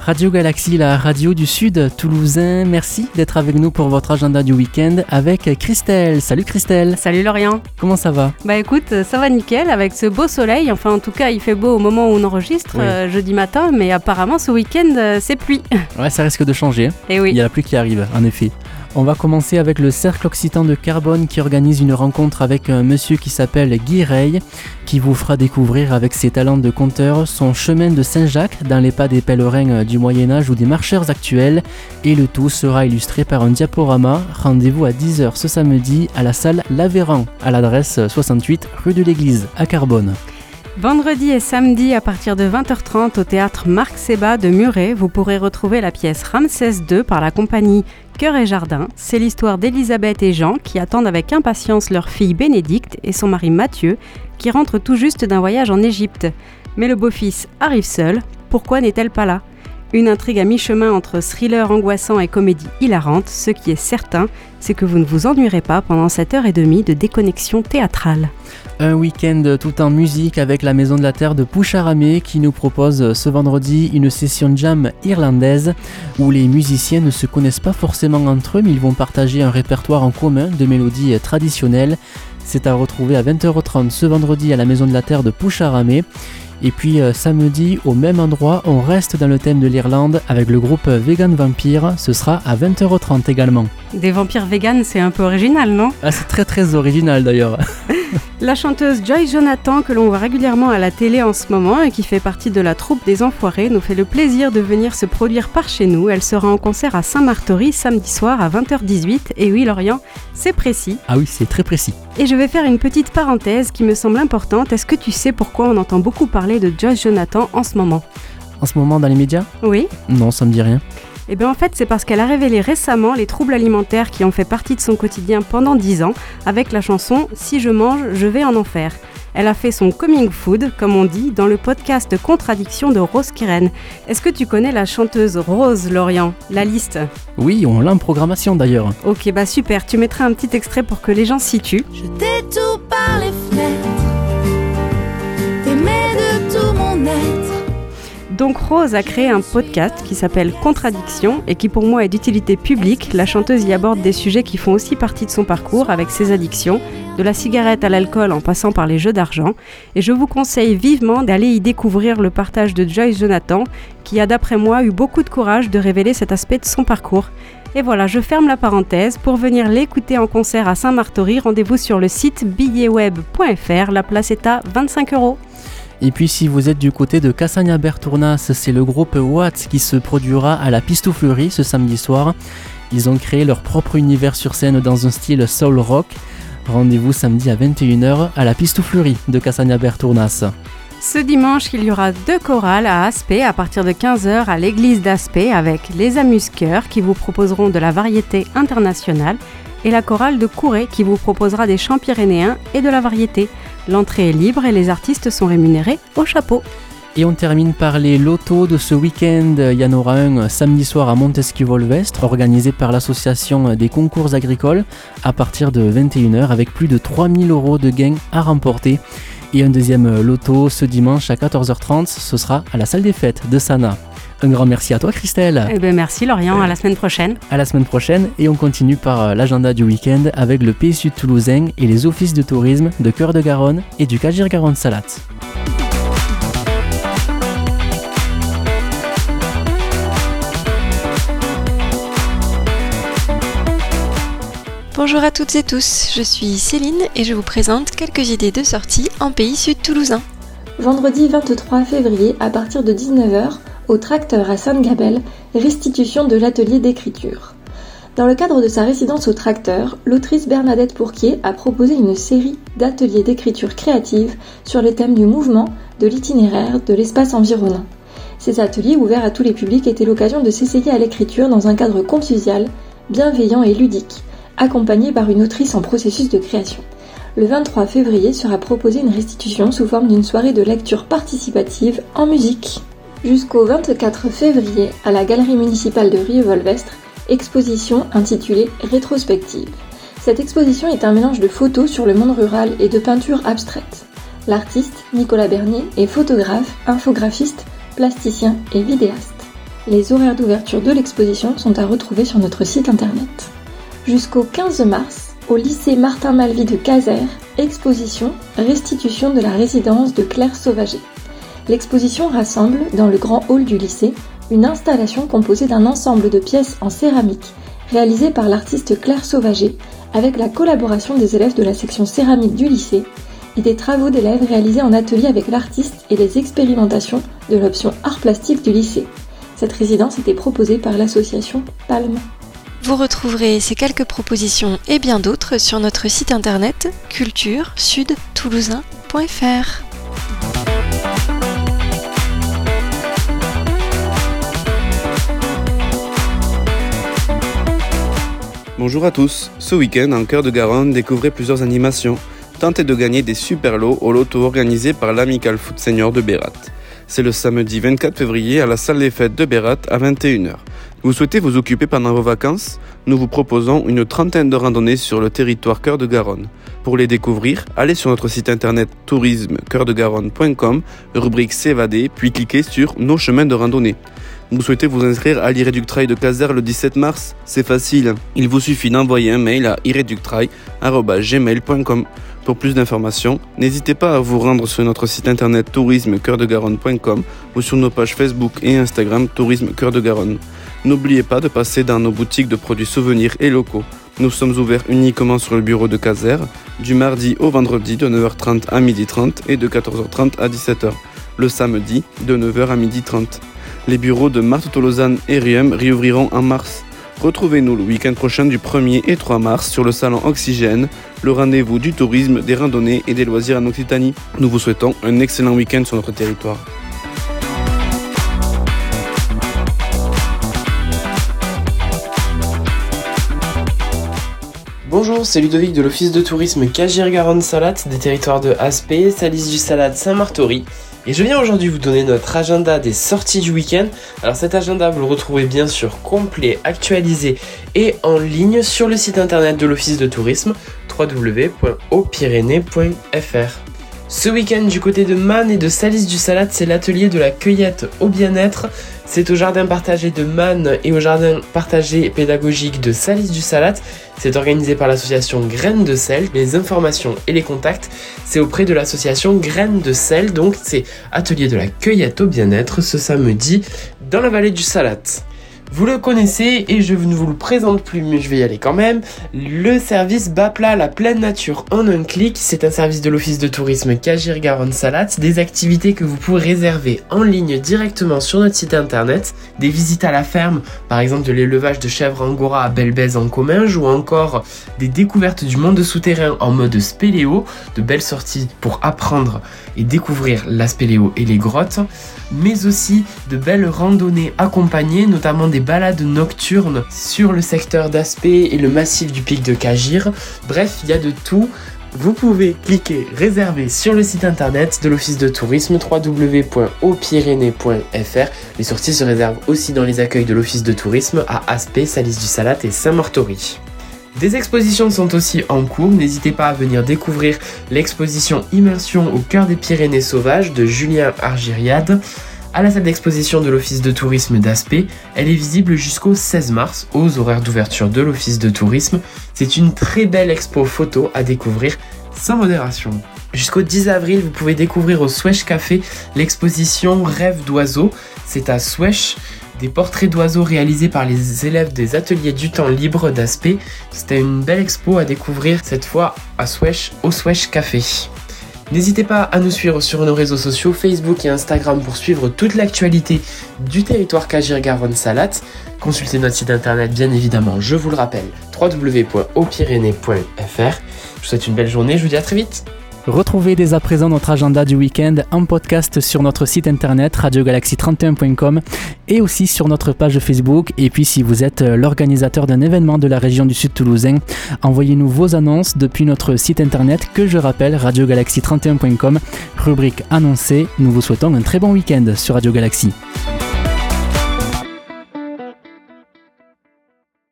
Radio Galaxie, la radio du Sud toulousain. Merci d'être avec nous pour votre agenda du week-end avec Christelle. Salut Christelle. Salut Lorient. Comment ça va ? Bah écoute, ça va nickel avec ce beau soleil. Enfin en tout cas il fait beau au moment où on enregistre, jeudi matin, mais apparemment ce week-end c'est pluie. Ouais, ça risque de changer. Et oui. Il y a la pluie qui arrive, en effet. On va commencer avec le Cercle Occitan de Carbone qui organise une rencontre avec un monsieur qui s'appelle Guy Rey, qui vous fera découvrir avec ses talents de conteur son chemin de Saint-Jacques dans les pas des pèlerins du Moyen-Âge ou des marcheurs actuels, et le tout sera illustré par un diaporama. Rendez-vous à 10h ce samedi à la salle L'Aveyran, à l'adresse 68 rue de l'Église à Carbone. Vendredi et samedi à partir de 20h30 au théâtre Marc Sébat de Muret, vous pourrez retrouver la pièce Ramsès II par la compagnie Cœur et Jardin. C'est l'histoire d'Elisabeth et Jean qui attendent avec impatience leur fille Bénédicte et son mari Mathieu qui rentrent tout juste d'un voyage en Égypte. Mais le beau-fils arrive seul, pourquoi n'est-elle pas là ? Une intrigue à mi-chemin entre thriller angoissant et comédie hilarante. Ce qui est certain, c'est que vous ne vous ennuierez pas pendant cette heure et demie de déconnexion théâtrale. Un week-end tout en musique avec la Maison de la Terre de Poucharamé qui nous propose ce vendredi une session jam irlandaise où les musiciens ne se connaissent pas forcément entre eux, mais ils vont partager un répertoire en commun de mélodies traditionnelles. C'est à retrouver à 20h30 ce vendredi à la Maison de la Terre de Poucharamé. Et puis samedi, au même endroit, on reste dans le thème de l'Irlande avec le groupe Vegan Vampire. Ce sera à 20h30 également. Des vampires vegan, c'est un peu original, non ? Ah, c'est très très original d'ailleurs. La chanteuse Joy Jonathan, que l'on voit régulièrement à la télé en ce moment et qui fait partie de la troupe des Enfoirés, nous fait le plaisir de venir se produire par chez nous. Elle sera en concert à Saint-Martory samedi soir à 20h18. Et oui, Lorient, c'est précis. Ah oui, c'est très précis. Et je vais faire une petite parenthèse qui me semble importante. Est-ce que tu sais pourquoi on entend beaucoup parler de Joy Jonathan en ce moment ? En ce moment dans les médias ? Oui. Non, ça me dit rien. Eh bien en fait c'est parce qu'elle a révélé récemment les troubles alimentaires qui ont fait partie de son quotidien pendant 10 ans avec la chanson « Si je mange, je vais en enfer ». Elle a fait son coming food, comme on dit, dans le podcast Contradiction de Rose Kiren. Est-ce que tu connais la chanteuse Rose Lorient, la liste ? Oui, on l'a en programmation d'ailleurs. Ok, bah super, tu mettras un petit extrait pour que les gens situent. Je détourne par les fenêtres, t'aimais de tout mon être. Donc Rose a créé un podcast qui s'appelle Contradiction et qui pour moi est d'utilité publique. La chanteuse y aborde des sujets qui font aussi partie de son parcours avec ses addictions, de la cigarette à l'alcool en passant par les jeux d'argent. Et je vous conseille vivement d'aller y découvrir le partage de Joy Jonathan qui a d'après moi eu beaucoup de courage de révéler cet aspect de son parcours. Et voilà, je ferme la parenthèse. Pour venir l'écouter en concert à Saint-Martory, rendez-vous sur le site billetweb.fr. La place est à 25 €. Et puis si vous êtes du côté de Cassagna-Bertournas, c'est le groupe Watts qui se produira à la Pistouflerie ce samedi soir. Ils ont créé leur propre univers sur scène dans un style soul rock. Rendez-vous samedi à 21h à la Pistouflerie de Cassagna-Bertournas. Ce dimanche, il y aura 2 chorales à Aspet à partir de 15h à l'église d'Aspet avec les Amuse-Cœurs qui vous proposeront de la variété internationale et la chorale de Couret qui vous proposera des chants pyrénéens et de la variété. L'entrée est libre et les artistes sont rémunérés au chapeau. Et on termine par les lotos de ce week-end. Il y en aura un samedi soir à Montesquieu-Volvestre, organisé par l'association des concours agricoles, à partir de 21h, avec plus de 3000 € de gains à remporter. Et un deuxième loto ce dimanche à 14h30, ce sera à la salle des fêtes de Sana. Un grand merci à toi Christelle. Eh bien merci Lorient, à la semaine prochaine. À la semaine prochaine et on continue par l'agenda du week-end avec le Pays Sud toulousain et les offices de tourisme de Cœur de Garonne et du Cagir-Garonne-Salat. Bonjour à toutes et tous, je suis Céline et je vous présente quelques idées de sortie en Pays Sud toulousain. Vendredi 23 février à partir de 19h, au Tracteur à Sainte-Gabelle, restitution de l'atelier d'écriture. Dans le cadre de sa résidence au Tracteur, l'autrice Bernadette Pourquier a proposé une série d'ateliers d'écriture créative sur les thèmes du mouvement, de l'itinéraire, de l'espace environnant. Ces ateliers, ouverts à tous les publics, étaient l'occasion de s'essayer à l'écriture dans un cadre convivial, bienveillant et ludique, accompagné par une autrice en processus de création. Le 23 février sera proposée une restitution sous forme d'une soirée de lecture participative en musique. Jusqu'au 24 février, à la Galerie municipale de Rieux-Volvestre, exposition intitulée Rétrospective. Cette exposition est un mélange de photos sur le monde rural et de peintures abstraites. L'artiste, Nicolas Bernier, est photographe, infographiste, plasticien et vidéaste. Les horaires d'ouverture de l'exposition sont à retrouver sur notre site internet. Jusqu'au 15 mars, au lycée Martin Malvy de Caser, exposition « Restitution de la résidence de Claire Sauvager ». L'exposition rassemble, dans le grand hall du lycée, une installation composée d'un ensemble de pièces en céramique réalisées par l'artiste Claire Sauvager avec la collaboration des élèves de la section céramique du lycée et des travaux d'élèves réalisés en atelier avec l'artiste et les expérimentations de l'option art plastique du lycée. Cette résidence était proposée par l'association Palme. Vous retrouverez ces quelques propositions et bien d'autres sur notre site internet culture-sud-toulousain.fr. Bonjour à tous, ce week-end en Cœur de Garonne, découvrez plusieurs animations. Tentez de gagner des super lots au loto organisé par l'Amical Foot Senior de Bérat. C'est le samedi 24 février à la salle des fêtes de Bérat à 21h. Vous souhaitez vous occuper pendant vos vacances ? Nous vous proposons une trentaine de randonnées sur le territoire Cœur de Garonne. Pour les découvrir, allez sur notre site internet tourisme-coeurdegaronne.com, rubrique s'évader, puis cliquez sur Nos chemins de randonnée. Vous souhaitez vous inscrire à l'Irréductrail de Caser le 17 mars ? C'est facile, il vous suffit d'envoyer un mail à irréductrail@gmail.com. Pour plus d'informations, n'hésitez pas à vous rendre sur notre site internet tourisme-coeurdegaronne.com ou sur nos pages Facebook et Instagram Tourisme Cœur de Garonne. N'oubliez pas de passer dans nos boutiques de produits souvenirs et locaux. Nous sommes ouverts uniquement sur le bureau de Caser, du mardi au vendredi de 9h30 à 12h30 et de 14h30 à 17h. Le samedi de 9h à 12h30. Les bureaux de Marthe Tolosane et Riem réouvriront en mars. Retrouvez-nous le week-end prochain du 1er et 3 mars sur le salon Oxygène, le rendez-vous du tourisme, des randonnées et des loisirs en Occitanie. Nous vous souhaitons un excellent week-end sur notre territoire. Bonjour, c'est Ludovic de l'Office de tourisme Cagir-Garonne-Salat des territoires de Aspé, Salis-du-Salat, Saint-Martory. Et je viens aujourd'hui vous donner notre agenda des sorties du week-end. Alors cet agenda, vous le retrouvez bien sûr complet, actualisé et en ligne sur le site internet de l'Office de tourisme www.hautpyrénées.fr. Ce week-end du côté de Man et de Salis-du-Salat, c'est l'atelier de la cueillette au bien-être. C'est au jardin partagé de Man et au jardin partagé pédagogique de Salis-du-Salat. C'est organisé par l'association Graines de Sel. Les informations et les contacts, c'est auprès de l'association Graines de Sel. Donc c'est atelier de la cueillette au bien-être ce samedi dans la vallée du Salat. Vous le connaissez et je ne vous le présente plus, mais je vais y aller quand même. Le service Bas-Plat, la pleine nature en un clic, c'est un service de l'Office de tourisme Cagir-Garonne-Salat, des activités que vous pouvez réserver en ligne directement sur notre site internet, des visites à la ferme, par exemple de l'élevage de chèvres angora à Belbèze en Comminges, ou encore des découvertes du monde souterrain en mode spéléo, de belles sorties pour apprendre et découvrir la spéléo et les grottes, mais aussi de belles randonnées accompagnées, notamment des balades nocturnes sur le secteur d'Aspé et le massif du pic de Cagir. Bref, il y a de tout. Vous pouvez cliquer réserver sur le site internet de l'Office de tourisme www.hautpyrénées.fr. Les sorties se réservent aussi dans les accueils de l'Office de tourisme à Aspé, Salis-du-Salat et Saint-Martory. Des expositions sont aussi en cours, n'hésitez pas à venir découvrir l'exposition Immersion au cœur des Pyrénées sauvages de Julien Argiriade à la salle d'exposition de l'Office de tourisme d'Aspé. Elle est visible jusqu'au 16 mars aux horaires d'ouverture de l'Office de tourisme. C'est une très belle expo photo à découvrir sans modération. Jusqu'au 10 avril, vous pouvez découvrir au Swesh Café l'exposition Rêve d'oiseaux. C'est à Swesh. Des portraits d'oiseaux réalisés par les élèves des ateliers du temps libre d'Aspé. C'était une belle expo à découvrir cette fois à Swesh, au Swesh Café. N'hésitez pas à nous suivre sur nos réseaux sociaux Facebook et Instagram pour suivre toute l'actualité du territoire Cagir-Garonne-Salat. Consultez notre site internet bien évidemment, je vous le rappelle, www.hautpyrénées.fr. Je vous souhaite une belle journée, je vous dis à très vite. Retrouvez dès à présent notre agenda du week-end en podcast sur notre site internet radiogalaxie31.com et aussi sur notre page Facebook. Et puis si vous êtes l'organisateur d'un événement de la région du Sud toulousain, envoyez-nous vos annonces depuis notre site internet que je rappelle radiogalaxie31.com, rubrique annoncée. Nous vous souhaitons un très bon week-end sur Radio Galaxie.